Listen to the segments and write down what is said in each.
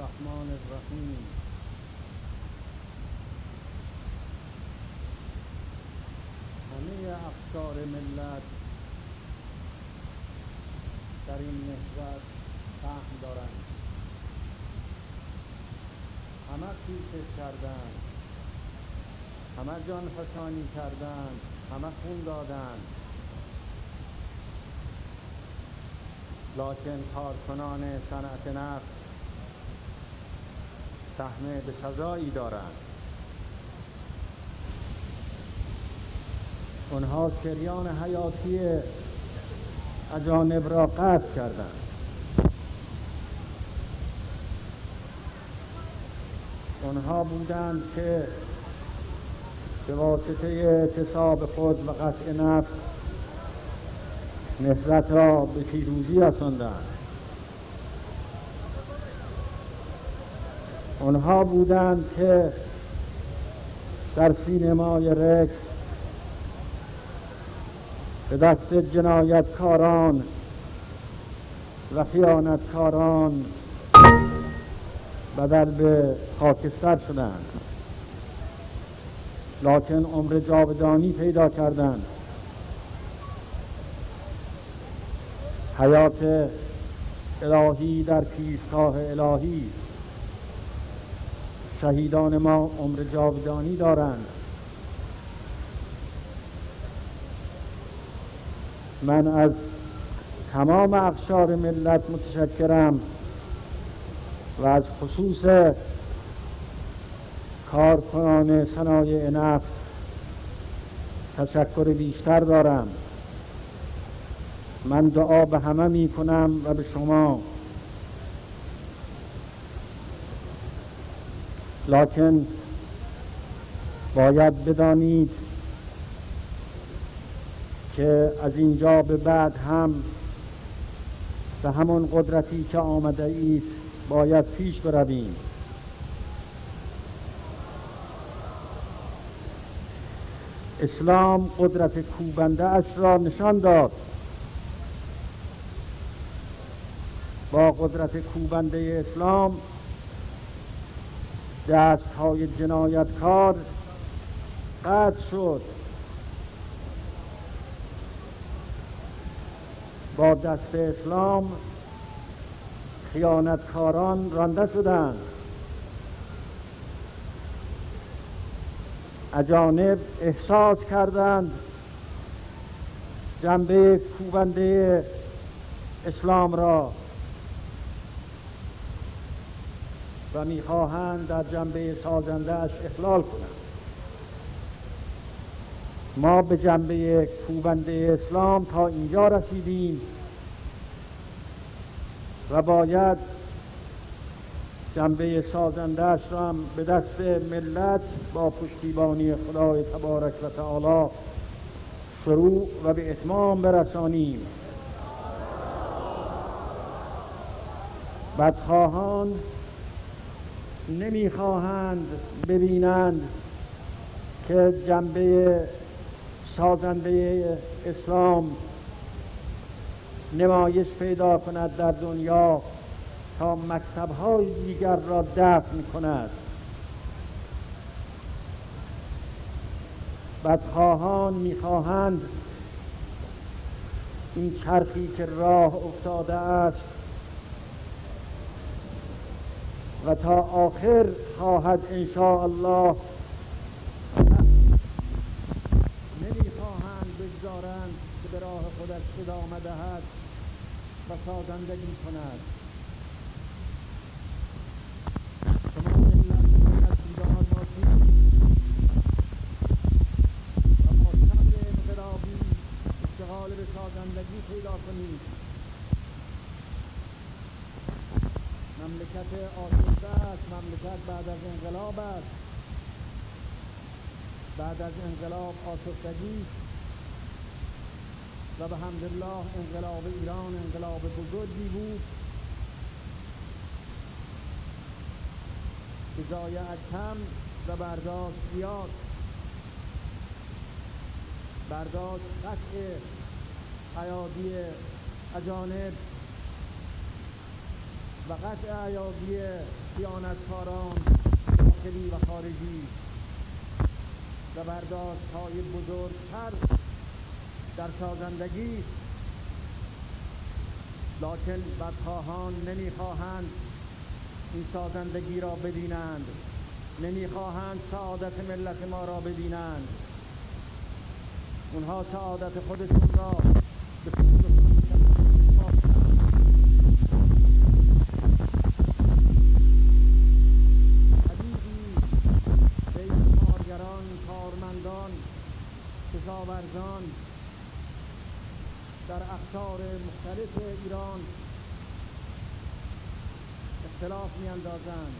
الرحمن الرحیم. همه افکار ملت در این نهضت سهم دارند. همه کوشش کردند، همه جان فشانی کردند، همه خون دادند، لکن کارکنان صنعت نفت سهم به سزایی دارند. آنها شریان حیاتی اجانب را قطع کردند. آنها بودند که به واسطه اعتصاب خود و قطع نفت نهضت را به پیروزی رساندند. آنها بودند که در سینمای رکس به دست جنایتکاران و خیانتکاران بدل به خاکستر شدند، لکن عمر جاودانی پیدا کردند. حیات الهی در پیشگاه الهی. شهیدان ما عمر جاودانی دارند. من از تمام اقشار ملت متشکرم و از خصوص کارکنان صنایع نفت تشکر بیشتر دارم. من دعا به همه می کنم و به شما، لکن باید بدانید که از اینجا به بعد هم به همون قدرتی که آمده اید باید پیش برویم. اسلام قدرت کوبنده اش را نشان داد. با قدرت کوبنده اسلام دستهای جنایتکار قطع شد. با دست اسلام خیانتکاران رانده شدند. اجانب احساس کردند جنبه کوبنده اسلام را و میخواهند در جنبه سازنده اش اخلال کنند. ما به جنبه کوبنده اسلام تا اینجا رسیدیم و باید جنبه سازنده اش را هم به دست ملت با پشتیبانی خدای تبارک و تعالی شروع و به اتمام برسانیم. بدخواهان نمیخواهند ببینند که جنبه سازنده اسلام نمایش پیدا کند در دنیا تا مکتب‌های دیگر را دفن کند. بدخواهان میخواهند این چرخی که راه افتاده است و تا آخر خواهد انشاءالله، نمیخواهند بگذارند که به راه خودش ادامه دهد و سازندگی کند. شما ملت بیدار باشید و با صبر انقلابی اشتغال به سازندگی پیدا کنید. مملکت آسوده است. مملکت بعد از انقلاب است. بعد از انقلاب آسودگی و به حمدالله انقلاب ایران انقلاب بزرگی بود که ضایعات کم و برداشت زیاد. برداشت قطع ایادی اجانب و قطع ایادی خیانتکاران داخلی و خارجی و برداشت‌های بزرگتر در سازندگی است، لکن بدخواهان نمیخواهند این سازندگی را ببینند، نمیخواهند سعادت ملت ما را ببینند. اونها سعادت خودشون را به کارمندان، کشاورزان در اقطار مختلف ایران اختلاف می‌اندازند.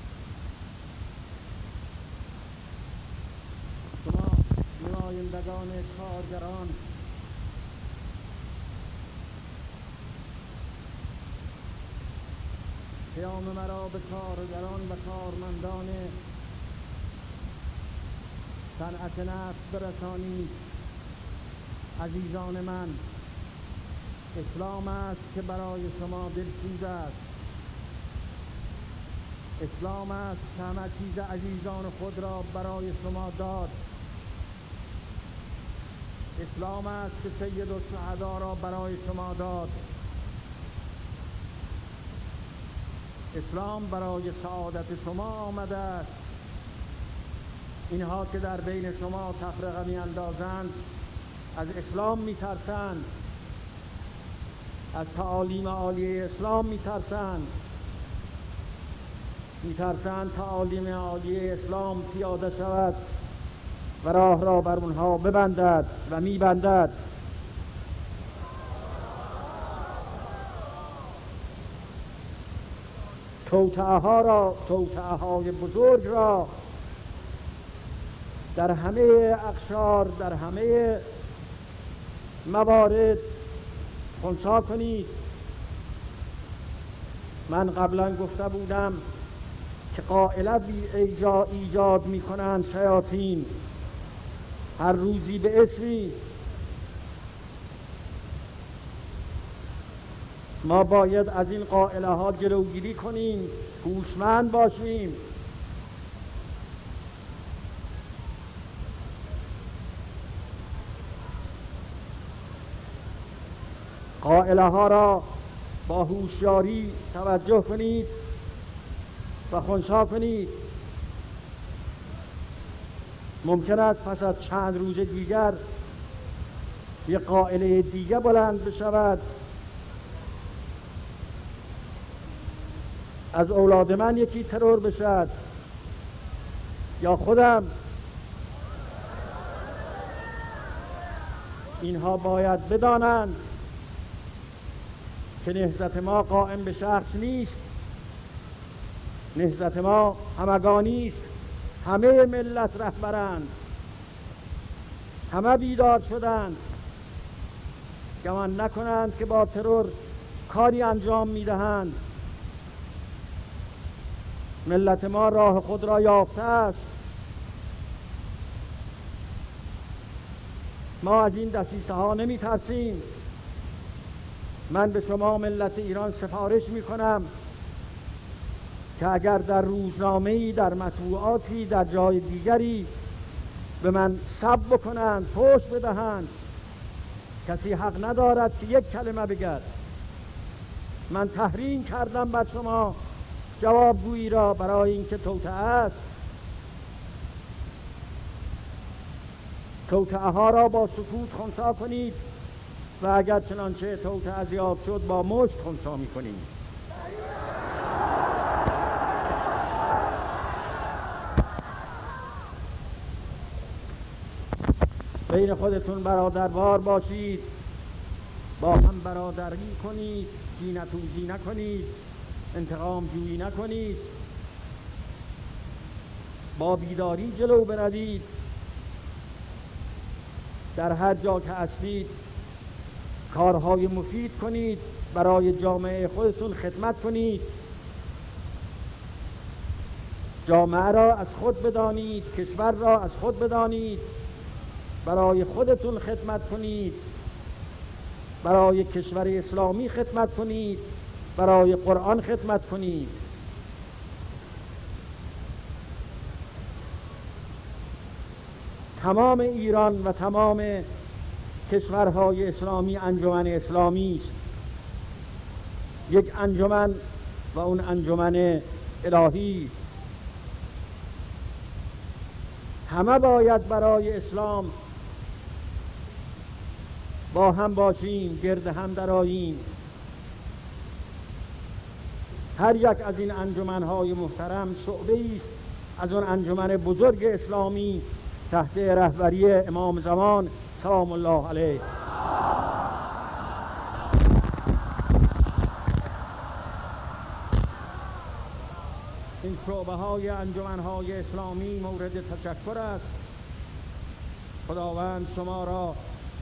شما نمایندگان کارگران پیام مرا به کارگران و کارمندان صنعت نفت برسانید. عزیزان من، اسلام است که برای شما دلسوز است. اسلام است که همه چیز عزیزان خود را برای شما داد. اسلام است که سید الشهدا را برای شما داد. اسلام برای سعادت شما آمده است. اینها که در بین شما تفرقه می‌اندازند از اسلام می‌ترسند، از تعالیم عالیه اسلام می‌ترسند تعالیم عالیه اسلام پیاده شود و راه را بر اونها ببندد و می‌بندد. توطئه‌های بزرگ را در همه اقشار، در همه موارد خنثی کنید. من قبلا گفته بودم که قائله ایجاد می‌کنند شیاطین، هر روزی به اسمی. ما باید از این قائله ها جلوگیری کنیم، هوشمند باشیم. قائله ها را با هوشیاری توجه کنید و خنثی کنید. ممکن است پس از چند روز دیگر یک قائله دیگر بلند بشود. از اولاد من یکی ترور بشد یا خودم. اینها باید بدانند که نهضت ما قائم به شخص نیست. نهضت ما همگانی است. همه ملت رهبرند، همه بیدار شدند. گمان نکنند که با ترور کاری انجام میدهند. ملت ما راه خود را یافته است. ما از این دسیسه ها نمی ترسیم. من به شما ملت ایران سفارش می کنم که اگر در روزنامه‌ای، در مطبوعاتی، در جای دیگری به من سب بکنند، پشت بدهند، کسی حق ندارد که یک کلمه بگد. من تحریم کردم بر شما جوابگویی را برای اینکه توطئه است. توطئه ها را با سکوت خنثی کنید و اگر چنانچه توطئه زیاد شد با مشت خنثی می‌کنید. بین خودتون برادروار باشید، با هم برادری کنید، کینه‌توزی نکنید، انتقام جویی نکنید، با بیداری جلو بروید. در هر جا که هستید کارهای مفید کنید، برای جامعه خودتون خدمت کنید. جامعه را از خود بدانید، کشور را از خود بدانید، برای خودتون خدمت کنید، برای کشور اسلامی خدمت کنید، برای قرآن خدمت کنید. تمام ایران و تمام کشورهای اسلامی انجمن اسلامی است، یک انجمن و اون انجمن الهی. همه باید برای اسلام با هم باشیم، گرد هم درآییم. هر یک از این انجمنهای محترم شعبه‌ای است از اون انجمن بزرگ اسلامی تحت رهبری امام زمان سلام الله علیه. این شعبه‌های انجمنهای اسلامی مورد تشکر است. خداوند شما را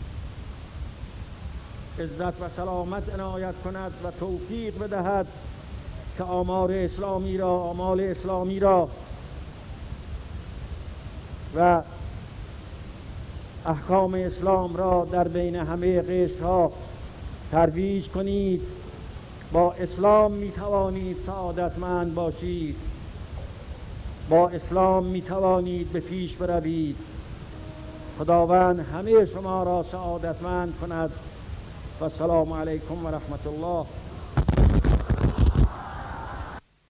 عزت و سلامت عنایت کند و توفیق بدهد که آمار اسلامی را، آمال اسلامی را و احکام اسلام را در بین همه قشرها ترویج کنید. با اسلام می توانید سعادتمند باشید، با اسلام می توانید به پیش بروید. خداوند همه شما را سعادتمند کند و السلام علیکم و رحمت الله.